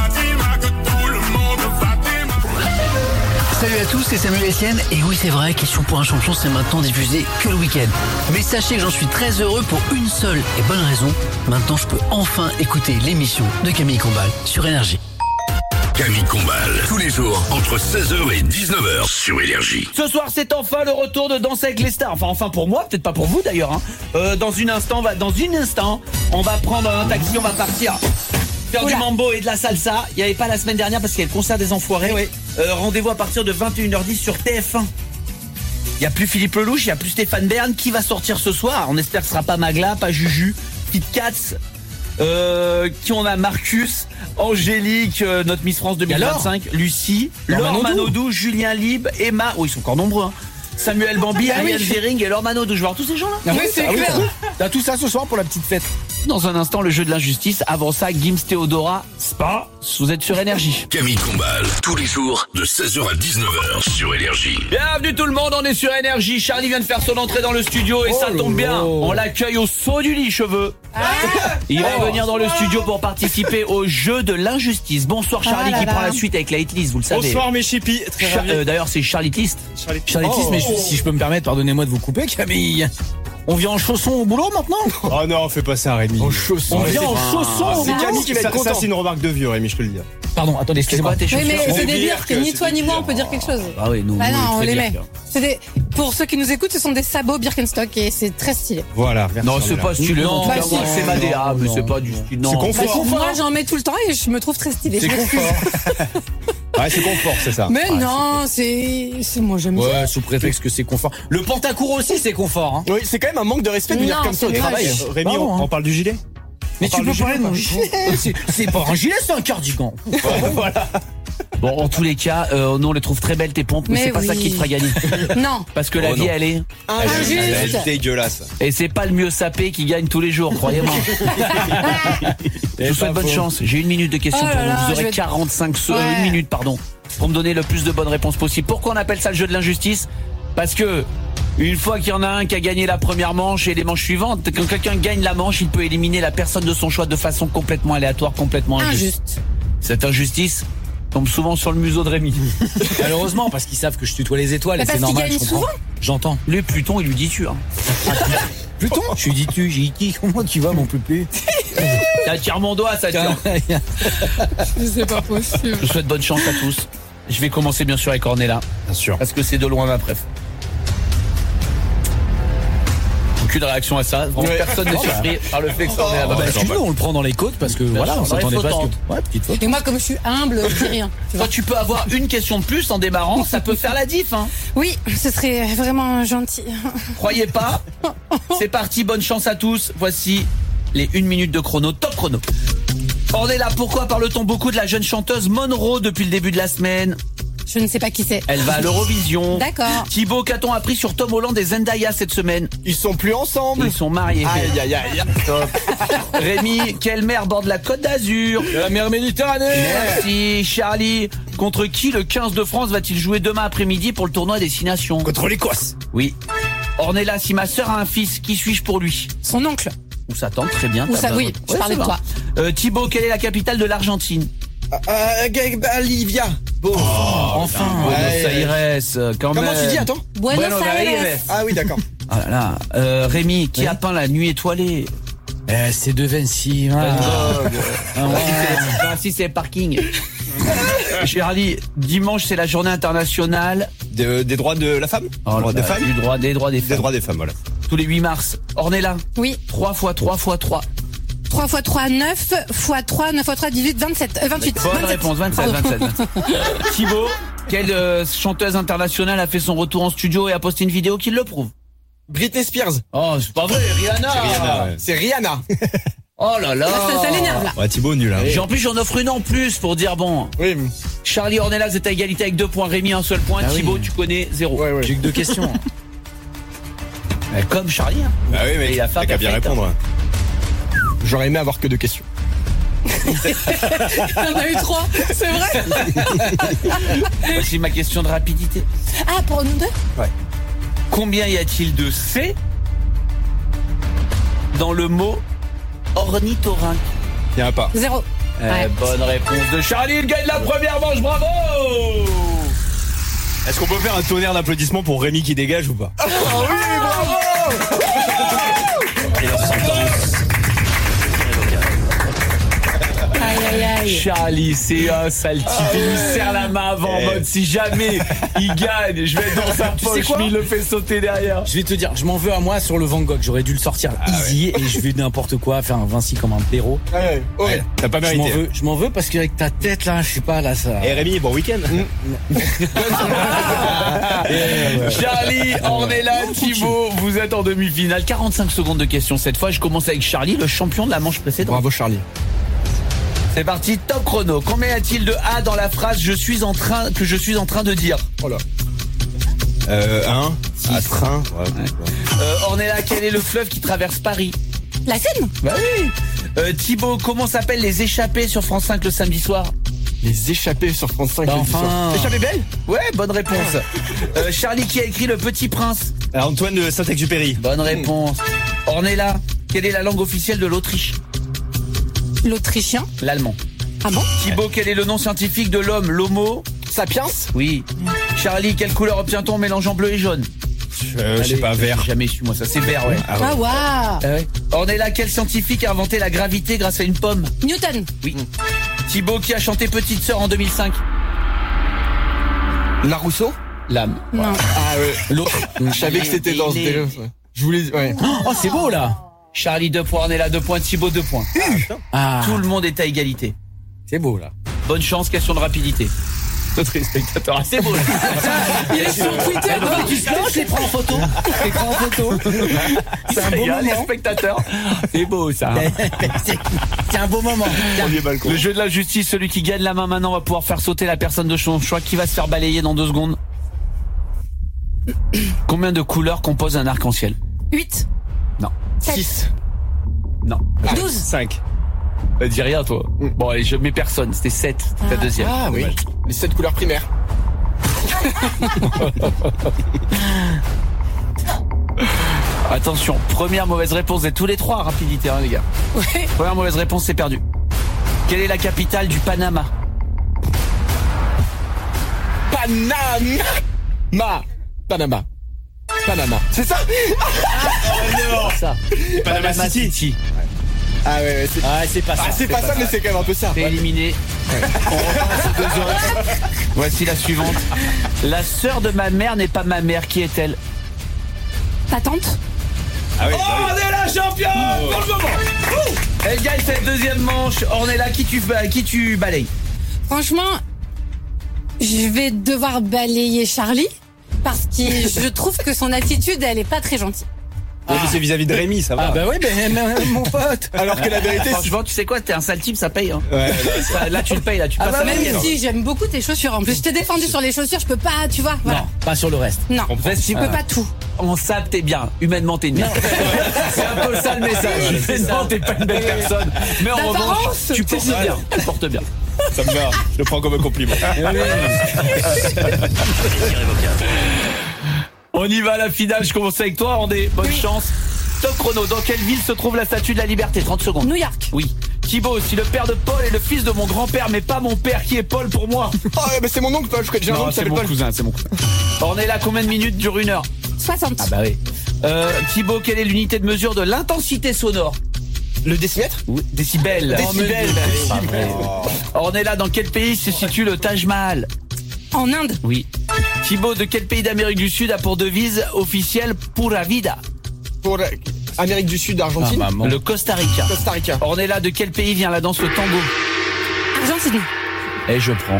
Speaker 10: Salut à tous, c'est Samuel Etienne. Et oui, c'est vrai, Question pour un champion, c'est maintenant diffusé que le week-end. Mais sachez que j'en suis très heureux pour une seule et bonne raison. Maintenant, je peux enfin écouter l'émission de Camille Combal sur Énergie.
Speaker 1: Camille Combal, tous les jours, entre seize heures et dix-neuf heures sur Énergie.
Speaker 2: Ce soir, c'est enfin le retour de Danser avec les stars. Enfin, enfin pour moi, peut-être pas pour vous d'ailleurs. Hein. Euh, dans une instant, on va, dans une instant, on va prendre un taxi, on va partir Faire
Speaker 4: Oula.
Speaker 2: du mambo et de la salsa. Il n'y avait pas la semaine dernière parce qu'il y a le concert des Enfoirés.
Speaker 3: Oui.
Speaker 2: Euh, rendez-vous à partir de vingt et une heures dix sur T F un. Il n'y a plus Philippe Lelouch, il n'y a plus Stéphane Bern. Qui va sortir ce soir? On espère que ce sera pas Magla, pas Juju, Kit Katz. Euh, qui on a? Marcus, Angélique, euh, notre Miss France deux mille vingt-cinq, Lucie,
Speaker 3: Laure
Speaker 2: Laure
Speaker 3: Manodou.
Speaker 2: Manodou, Julien Libre, Emma. Oh, ils sont encore nombreux. Hein. Samuel Bambi,
Speaker 4: Ah oui.
Speaker 2: Ariel Zering et Laure Manodou. Je vais voir tous ces gens-là.
Speaker 3: Ah
Speaker 5: Oui, c'est
Speaker 3: ah
Speaker 5: clair.
Speaker 3: t'as- T'as tout ça ce soir pour la petite fête.
Speaker 2: Dans un instant, le jeu de l'injustice. Avant ça, Gims Théodora, Spa. Vous êtes sur Énergie.
Speaker 1: Camille Combal, tous les jours, de seize heures à dix-neuf heures sur Énergie.
Speaker 2: Bienvenue tout le monde, on est sur Énergie. Charlie vient de faire son entrée dans le studio et
Speaker 3: Oh
Speaker 2: ça
Speaker 3: là
Speaker 2: tombe bien.
Speaker 3: là.
Speaker 2: On l'accueille au saut du lit, cheveux. Il va
Speaker 3: Oh.
Speaker 2: venir dans le studio pour participer au jeu de l'injustice. Bonsoir Charlie
Speaker 4: Ah là
Speaker 2: qui
Speaker 4: là.
Speaker 2: prend la suite avec la hitlist, vous le savez.
Speaker 11: Bonsoir mes chippies, très
Speaker 2: Cha-
Speaker 11: ravi.
Speaker 2: euh, D'ailleurs, c'est Charlie List.
Speaker 11: Charlie.
Speaker 3: Charlie Kiss,
Speaker 11: Oh.
Speaker 3: mais je- si je peux me permettre, pardonnez-moi de vous couper, Camille. On vient en chaussons au boulot maintenant?
Speaker 11: Oh non, fais pas ça Rémi.
Speaker 9: En chaussons.
Speaker 3: On vient en
Speaker 9: C'est-
Speaker 3: chaussons au
Speaker 9: C'est
Speaker 3: boulot.
Speaker 9: Camille qui va
Speaker 11: Ça,
Speaker 9: être content.
Speaker 11: ça, c'est une remarque de vieux Rémi, je te le dis.
Speaker 3: Pardon, attendez,
Speaker 2: C'est
Speaker 3: excusez-moi.
Speaker 2: quoi tes
Speaker 4: Oui,
Speaker 2: chaussures
Speaker 4: mais c'est
Speaker 11: On
Speaker 4: des
Speaker 11: est
Speaker 4: bières
Speaker 11: bières
Speaker 4: que
Speaker 11: que
Speaker 4: ni
Speaker 11: c'est
Speaker 4: toi
Speaker 11: des
Speaker 4: ni moi on
Speaker 11: bières.
Speaker 4: peut dire quelque chose.
Speaker 2: Ah oui, nous.
Speaker 4: Ah
Speaker 2: nous,
Speaker 4: non, on
Speaker 2: très
Speaker 4: les
Speaker 2: bien.
Speaker 4: met. C'est des... Pour ceux qui nous écoutent, ce sont des sabots Birkenstock et c'est très stylé.
Speaker 11: Voilà, merci.
Speaker 2: Non, c'est
Speaker 11: Ornella.
Speaker 2: pas stylé. En tout
Speaker 4: Bah
Speaker 2: cas,
Speaker 4: si.
Speaker 2: moi, c'est ma D A, mais
Speaker 3: non,
Speaker 2: c'est pas du style. Non.
Speaker 11: C'est confort.
Speaker 4: Moi j'en mets tout le temps et je me trouve très stylé.
Speaker 11: C'est confort. Ouais, c'est confort, c'est ça.
Speaker 4: Mais
Speaker 11: Ouais,
Speaker 4: non, c'est... c'est moi j'aime bien.
Speaker 3: Ouais, sous prétexte que c'est confort. Le pantacourt aussi, c'est confort. Hein.
Speaker 9: Oui, c'est quand même un manque de respect de venir
Speaker 4: Non,
Speaker 9: comme ça au
Speaker 4: c'est
Speaker 9: travail.
Speaker 4: moche.
Speaker 11: Euh, Rémi,
Speaker 3: Pardon,
Speaker 11: on,
Speaker 3: hein.
Speaker 11: on parle du gilet
Speaker 3: Mais
Speaker 11: On
Speaker 3: tu
Speaker 11: parle
Speaker 3: peux
Speaker 11: du
Speaker 3: parler
Speaker 11: gilet,
Speaker 3: de mon gilet. C'est- C'est pas un gilet, c'est un cardigan.
Speaker 2: Bon, en tous les cas, euh, nous on les trouve très belles tes pompes, mais,
Speaker 4: Mais
Speaker 2: c'est pas
Speaker 4: oui.
Speaker 2: ça qui te fera gagner.
Speaker 4: Non.
Speaker 2: Parce que la
Speaker 11: Oh
Speaker 2: vie,
Speaker 11: non.
Speaker 2: elle est.
Speaker 4: Injuste.
Speaker 11: Elle est dégueulasse.
Speaker 2: Et c'est pas le mieux sapé qui gagne tous les jours, croyez-moi. Je vous souhaite bonne chance. J'ai une minute de questions
Speaker 4: Oh
Speaker 2: pour
Speaker 4: là
Speaker 2: vous.
Speaker 4: là,
Speaker 2: Vous
Speaker 4: je
Speaker 2: aurez
Speaker 4: vais-
Speaker 2: quarante-cinq secondes,
Speaker 4: Ouais.
Speaker 2: une minute, pardon, pour me donner le plus de bonnes réponses possible. Pourquoi on appelle ça le jeu de l'injustice? Parce que une fois qu'il y en a un qui a gagné la première manche et les manches suivantes, quand quelqu'un gagne la manche, il peut éliminer la personne de son choix de façon complètement aléatoire, complètement injuste.
Speaker 4: Injuste.
Speaker 2: Cette injustice tombe souvent sur le museau de Rémi.
Speaker 3: Malheureusement, parce qu'ils savent que je tutoie les étoiles
Speaker 4: Mais
Speaker 3: et c'est
Speaker 4: parce qu'il
Speaker 3: normal.
Speaker 4: gagne
Speaker 3: je comprends.
Speaker 4: souvent.
Speaker 3: J'entends.
Speaker 2: Lui, Pluton, il lui dit tu. Hein.
Speaker 3: Pluton, je lui dis tu, j'ai dit comment tu vas mon pupé?
Speaker 2: Tiens, tire mon doigt, ça tient.
Speaker 5: C'est pas possible.
Speaker 2: Je vous souhaite bonne chance à tous. Je vais commencer bien sûr avec Ornella,
Speaker 11: Bien sûr.
Speaker 2: parce que c'est de loin ma préf. Aucune réaction à ça. Vraiment,
Speaker 9: Ouais.
Speaker 2: personne n'est surpris par le fait que ça en est là-bas.
Speaker 3: Bah, excuse-nous, on le prend dans les côtes parce que voilà, on
Speaker 2: sûr,
Speaker 3: s'attendait
Speaker 2: dans les
Speaker 3: pas à ce
Speaker 2: fautes.
Speaker 3: que. Ouais, petite faute.
Speaker 4: Et moi comme je suis humble, je dis rien. Tu vois.
Speaker 2: Quand tu peux avoir une question de plus en démarrant, ça peut faire la diff. Hein.
Speaker 4: Oui, ce serait vraiment gentil.
Speaker 2: Croyez pas. C'est parti, bonne chance à tous. Voici les une minute de chrono, top chrono. Ornella, pourquoi parle-t-on beaucoup de la jeune chanteuse Monroe depuis le début de la semaine?
Speaker 4: Je ne sais pas qui c'est.
Speaker 2: Elle va à l'Eurovision.
Speaker 4: D'accord.
Speaker 2: Thibaut, qu'a-t-on appris sur Tom Holland et Zendaya cette semaine?
Speaker 9: Ils sont plus ensemble.
Speaker 2: Ils sont mariés.
Speaker 9: Aïe aïe aïe.
Speaker 2: Top. Rémi, quelle mer borde la Côte d'Azur?
Speaker 3: La mer Méditerranée.
Speaker 2: Merci. Charlie, contre qui le quinze de France va-t-il jouer demain après-midi pour le tournoi Destination?
Speaker 11: Contre l'Écosse.
Speaker 2: Oui. Ornella, si ma sœur a un fils, qui suis-je pour lui?
Speaker 4: Son oncle.
Speaker 2: Ou ça tente, très bien.
Speaker 4: Ou
Speaker 2: t'as
Speaker 4: ça,
Speaker 2: bonne-
Speaker 4: oui, je
Speaker 2: Ouais,
Speaker 4: parlais
Speaker 2: c'est
Speaker 4: de
Speaker 2: bon.
Speaker 4: toi.
Speaker 2: Euh, Thibaut, quelle est la capitale de l'Argentine?
Speaker 9: Euh, euh, Olivia. Bon.
Speaker 2: Enfin,
Speaker 9: Ouais.
Speaker 2: Buenos Aires, euh, quand
Speaker 9: Comment
Speaker 2: même.
Speaker 9: tu dis, attends?
Speaker 4: Buenos Aires.
Speaker 9: Ah oui, d'accord.
Speaker 2: Ah là là. Euh, Rémi, qui a peint la nuit étoilée?
Speaker 3: Eh, c'est de Vinci.
Speaker 2: Van
Speaker 3: Ah.
Speaker 2: Gogh.
Speaker 3: Ah ouais.
Speaker 2: Vinci, c'est parking. Charlie, dimanche, c'est la journée internationale
Speaker 11: De- des droits de la femme
Speaker 2: Oh,
Speaker 11: Droits
Speaker 2: là,
Speaker 11: des femmes
Speaker 2: du droit, des droits des femmes.
Speaker 11: Des droits des femmes, voilà.
Speaker 2: Tous les huit mars. Ornella,
Speaker 4: Oui.
Speaker 2: trois fois trois fois trois.
Speaker 4: trois fois trois, neuf fois trois, neuf fois trois, dix-huit, vingt-sept, euh, vingt-huit.
Speaker 2: Bonne
Speaker 4: vingt-sept.
Speaker 2: réponse, vingt-sept,
Speaker 4: Pardon.
Speaker 2: vingt-sept, vingt-sept. Thibaut, quelle euh, chanteuse internationale a fait son retour en studio et a posté une vidéo qui le prouve?
Speaker 9: Britney Spears.
Speaker 2: Oh, c'est pas vrai, Rihanna.
Speaker 11: Rihanna, ouais.
Speaker 9: C'est Rihanna.
Speaker 2: Oh là là.
Speaker 4: Ça, ça l'énerve là.
Speaker 11: Ouais, Thibaut, nul, hein.
Speaker 2: J'ai en plus j'en offre une en plus pour dire bon.
Speaker 9: Oui.
Speaker 2: Charlie, Ornella, vous êtes à égalité avec deux points. Rémi, un seul point.
Speaker 3: Ah oui.
Speaker 2: Thibaut, tu connais zéro.
Speaker 9: Ouais, ouais.
Speaker 3: J'ai que deux questions.
Speaker 2: Euh, Comme Charlie. Hein.
Speaker 11: Ah oui, mais
Speaker 2: Et la femme
Speaker 11: t'as qu'à bien
Speaker 2: perfecte.
Speaker 11: répondre.
Speaker 9: J'aurais aimé avoir que deux questions.
Speaker 4: T'en as eu trois, c'est vrai.
Speaker 2: Voici ma question de rapidité.
Speaker 4: Ah, pour nous deux.
Speaker 2: Combien y a-t-il de C dans le mot ornithorynque?
Speaker 11: Il y en a pas.
Speaker 4: Zéro.
Speaker 2: Eh,
Speaker 4: Ouais.
Speaker 2: bonne réponse de Charlie. Il gagne la première manche. Bravo.
Speaker 11: Est-ce qu'on peut faire un tonnerre d'applaudissements pour Rémi qui dégage ou pas?
Speaker 4: Aïe, aïe, aïe. Aïe.
Speaker 2: Charlie, c'est un sale type. Il lui serre la main avant en
Speaker 11: Eh.
Speaker 2: mode si jamais il gagne, je vais être dans sa
Speaker 3: Tu sais
Speaker 2: poche,
Speaker 3: quoi
Speaker 2: mais il le fait sauter derrière.
Speaker 3: Je vais te dire, je m'en veux à moi sur le Van Gogh. J'aurais dû le sortir easy et je vais n'importe quoi faire un Vinci comme un blaireau.
Speaker 9: Ouais, ouais.
Speaker 11: Ouais, t'as pas
Speaker 3: Je m'en
Speaker 11: mérité.
Speaker 3: veux, je m'en veux parce qu'avec ta tête là, je sais pas là ça.
Speaker 11: Et Rémi, bon week-end.
Speaker 2: Charlie, Ornella, Thibaut, vous êtes en demi-finale. quarante-cinq secondes de questions cette fois. Je commence avec Charlie, le champion de la manche précédente.
Speaker 9: Bravo Charlie.
Speaker 2: C'est parti, top chrono. Combien y a-t-il de A dans la phrase je suis en train que je suis en train de dire?
Speaker 9: Oh là.
Speaker 11: Euh, un. À train. Ouais.
Speaker 2: Euh, Ornella, quel est le fleuve qui traverse Paris?
Speaker 4: La Seine.
Speaker 2: Bah oui. Euh, Thibaut, comment s'appellent les échappés sur France cinq le samedi soir?
Speaker 9: Les échappés sur France cinq.
Speaker 3: Bah,
Speaker 9: le
Speaker 3: enfin.
Speaker 9: soir. Échappée belle.
Speaker 2: Ouais, bonne réponse. Euh, Charlie, qui a écrit Le Petit Prince?
Speaker 11: Alors, Antoine de Saint-Exupéry.
Speaker 2: Bonne réponse. Ornella, quelle est la langue officielle de l'Autriche?
Speaker 4: L'Autrichien.
Speaker 2: L'allemand.
Speaker 4: Ah bon?
Speaker 2: Thibaut, quel est le nom scientifique de l'homme? L'homo?
Speaker 9: Sapiens.
Speaker 2: Oui. Charlie, quelle couleur obtient-on en mélangeant bleu et jaune?
Speaker 11: Euh, je sais
Speaker 2: Allez,
Speaker 11: pas, vert.
Speaker 2: j'ai jamais su moi ça, c'est vert, ouais.
Speaker 11: Ah ouais.
Speaker 4: Ah waouh.
Speaker 2: Ah ouais. Ornella, quel scientifique a inventé la gravité grâce à une pomme?
Speaker 4: Newton.
Speaker 2: Oui. Thibaut, qui a chanté Petite Sœur en deux mille cinq?
Speaker 9: La Rousseau.
Speaker 2: L'âme.
Speaker 4: Non.
Speaker 9: Ah ouais.
Speaker 3: L'autre.
Speaker 9: Je savais que c'était dans ce
Speaker 2: Il est-
Speaker 9: délire. ouais. Je voulais. Ouais.
Speaker 3: Oh, c'est beau là.
Speaker 2: Charlie, deux points. Ornella, deux points. Thibaut, deux points.
Speaker 3: Ah,
Speaker 2: Tout le monde est à égalité.
Speaker 3: c'est beau là.
Speaker 2: Bonne chance, question de rapidité. Notre spectateur, c'est beau.
Speaker 3: Il est sur Twitter. Tu te lances, je les prends en photo. Je les prends en photo. C'est un beau
Speaker 2: Les
Speaker 3: moment.
Speaker 2: spectateurs. C'est beau ça.
Speaker 3: C'est c'est un beau moment. Tiens.
Speaker 11: Premier balcon.
Speaker 2: Le jeu de la justice, celui qui gagne la main maintenant va pouvoir faire sauter la personne de son choix qui va se faire balayer dans deux secondes. Combien de couleurs compose un arc-en-ciel?
Speaker 4: huit.
Speaker 2: Non.
Speaker 4: Sept.
Speaker 2: six. Non.
Speaker 4: douze.
Speaker 11: cinq.
Speaker 2: Bah, dis rien toi. Bon allez, je mets personne, c'était sept, c'était la deuxième.
Speaker 9: Ah oui. Les sept couleurs primaires.
Speaker 2: Attention, première mauvaise réponse de tous les trois, rapidité hein les gars.
Speaker 4: Ouais.
Speaker 2: Première mauvaise réponse, c'est perdu. Quelle est la capitale du Panama?
Speaker 9: Panama. Ma. Panama. Panama. C'est ça?
Speaker 2: Ça.
Speaker 11: Panama City.
Speaker 9: Ah ouais, ouais, c'est.
Speaker 3: Ah, c'est pas ça.
Speaker 9: Ah, c'est pas ça, mais c'est quand même un peu ça.
Speaker 2: T'es éliminé. On repasse aux deux autres. Voici la suivante. La sœur de ma mère n'est pas ma mère, qui est-elle?
Speaker 4: Ta tante.
Speaker 11: Ah oui,
Speaker 2: Oh, on est la championne pour le moment. Ouh. Elle gagne cette deuxième manche. Ornella, qui tu, qui tu balayes?
Speaker 4: Franchement, je vais devoir balayer Charlie parce que je trouve que son attitude, elle est pas très gentille.
Speaker 11: Oui, mais c'est vis-à-vis de Rémi, ça va.
Speaker 3: Ah bah oui, ben mon pote.
Speaker 9: Alors que la vérité, c'est.
Speaker 2: Franchement, tu sais quoi? T'es un sale type, ça paye. Hein.
Speaker 11: Ouais,
Speaker 2: Ça, là, tu le payes. Là, tu
Speaker 4: Ah
Speaker 2: passes
Speaker 4: bah
Speaker 2: à la
Speaker 4: même
Speaker 2: mienne.
Speaker 4: si j'aime beaucoup tes chaussures. En plus, je t'ai défendu sur les chaussures, je peux pas, tu vois. Voilà.
Speaker 3: Non, pas sur le reste.
Speaker 4: Non,
Speaker 2: Vas-y,
Speaker 4: je peux pas tout.
Speaker 2: En sable, t'es bien. Humainement, t'es une merde. C'est un peu ça le message. Humainement, t'es pas une belle personne. Mais en
Speaker 4: D'apparence,
Speaker 2: revanche, tu portes
Speaker 11: c'est
Speaker 2: bien. Tu portes bien.
Speaker 11: ça me va. Je le prends comme un compliment.
Speaker 2: On y va à la finale. Je commence avec toi, André. Bonne chance. Top chrono. Dans quelle ville se trouve la Statue de la Liberté? trente secondes.
Speaker 4: New York.
Speaker 2: Oui. Thibaut, si le père de Paul est le fils de mon grand-père, mais pas mon père, qui est Paul pour moi?
Speaker 9: Oh, ouais, mais c'est mon oncle, Paul. Je connais j'ai un
Speaker 2: Non,
Speaker 9: oncle qui
Speaker 2: c'est
Speaker 9: s'appelle
Speaker 2: mon
Speaker 9: Paul.
Speaker 2: cousin, c'est mon cousin. Ornella, combien de minutes dure une heure?
Speaker 4: soixante.
Speaker 2: Ah bah oui. Euh, Thibaut, quelle est l'unité de mesure de l'intensité sonore?
Speaker 9: Le décimètre?
Speaker 2: Oui, décibels.
Speaker 9: Décibels.
Speaker 2: Pas vrai. Ornella, dans quel pays se situe le Taj Mahal?
Speaker 4: En Inde.
Speaker 2: Oui. Thibaut, de quel pays d'Amérique du Sud a pour devise officielle Pura Vida?
Speaker 9: Pour la- Amérique du Sud, Argentine.
Speaker 3: Ah, maman.
Speaker 2: Le Costa Rica.
Speaker 9: Costa Rica.
Speaker 2: Ornella, de quel pays vient la danse le tango?
Speaker 4: Argentine.
Speaker 2: Et je prends.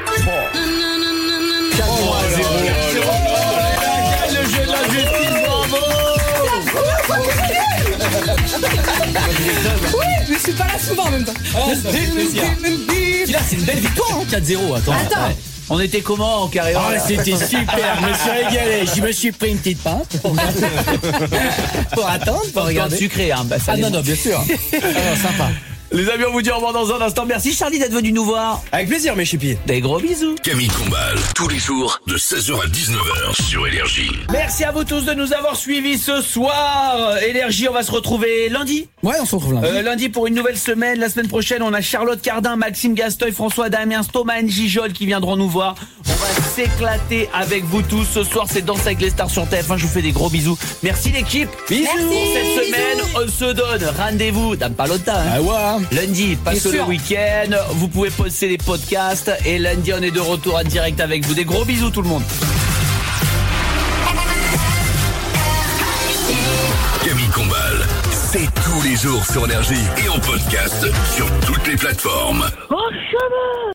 Speaker 2: quatre à zéro. Le jeu de la justice, bravo.
Speaker 4: Oui, mais je suis pas là souvent en même temps.
Speaker 3: Là, c'est une belle victoire, hein, quatre zéro. Attends.
Speaker 4: Attends.
Speaker 3: Ouais.
Speaker 2: On était comment en carré?
Speaker 3: Ah, c'était super, je me suis régalé. Je me suis pris une petite pinte pour, pour attendre, pour
Speaker 2: Regarde
Speaker 3: regarder.
Speaker 2: sucré, hein. Bah, ça
Speaker 3: Ah
Speaker 2: les-
Speaker 3: non, non, bien sûr. Ah, sympa.
Speaker 2: Les amis, on vous dit au revoir dans un instant. Merci Charlie d'être venu nous voir.
Speaker 11: Avec plaisir, mes chippies.
Speaker 2: Des gros bisous.
Speaker 1: Camille Combal, tous les jours de seize heures à dix-neuf heures sur Énergie.
Speaker 2: Merci à vous tous de nous avoir suivis ce soir. Énergie, on va se retrouver lundi.
Speaker 3: Ouais, on se retrouve lundi.
Speaker 2: Euh, lundi pour une nouvelle semaine. La semaine prochaine, on a Charlotte Cardin, Maxime Gasteuil, François Damiens, Thomas Njijol qui viendront nous voir. On va s'éclater avec vous tous. Ce soir, c'est Danse avec les stars sur T F un. Je vous fais des gros bisous. Merci l'équipe. Bisous.
Speaker 4: Merci,
Speaker 2: Pour cette
Speaker 4: bisous.
Speaker 2: semaine, on se donne rendez-vous dans pas longtemps. hein.
Speaker 3: Ah ouais.
Speaker 2: Lundi, passe
Speaker 3: Bien
Speaker 2: le
Speaker 3: sûr.
Speaker 2: week-end. Vous pouvez poster les podcasts. Et lundi, on est de retour en direct avec vous. Des gros bisous tout le monde.
Speaker 1: Camille Combal, c'est tous les jours sur Énergie et en podcast sur toutes les plateformes.
Speaker 12: Oh, chemin